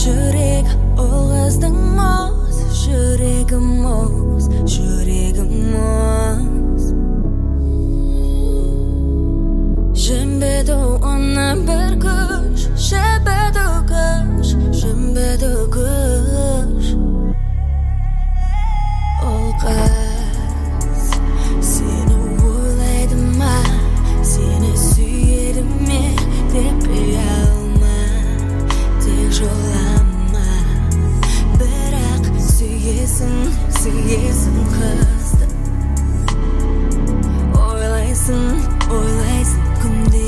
Жүрек ол қыздың мұз, жүрегім мұз, жүрегім мұз. Жембеді оны бір күш, жебеді күш, жембеді күш. Ол қыз сені ойлайды ма, сені сүйеді ме деп ұялма, тек жолама. Бірақ сүйесің, сүйесің қызды. Ойлайсың, ойлайсың күнде.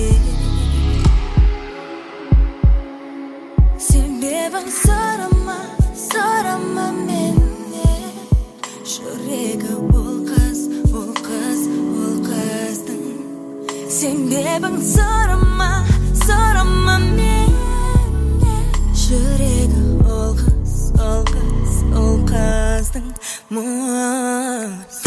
Себебің сұрама, сұрама меннен. Жүрегі ол қыз, ол қыз, ол қыздың. Себебің сұрама, сұрама меннен. Жүрегі ол қыз, ол қыз, ол қыздың. Мұз.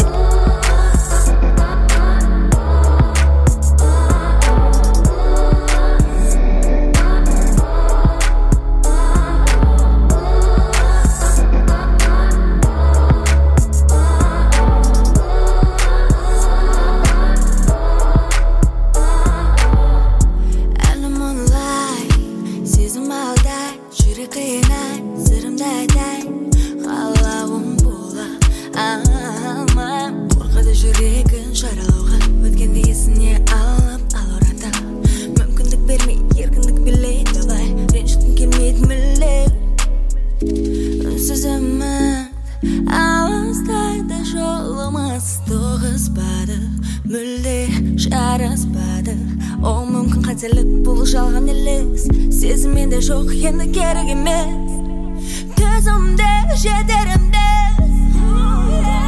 Жүрегін жаралауға өткенде есіне алып ал ората. Мүмкіндік бермей еркіндік билейді давай. Ренжіткім келмейді мүлде. Үнсіз үміт алыстайды, жолымыз тоғыспады, мүлде жараспады. О, мүмкін қателік, бұл жалған елес. Сезім менде жоқ, енді керек емес. Төзімде жетер емес.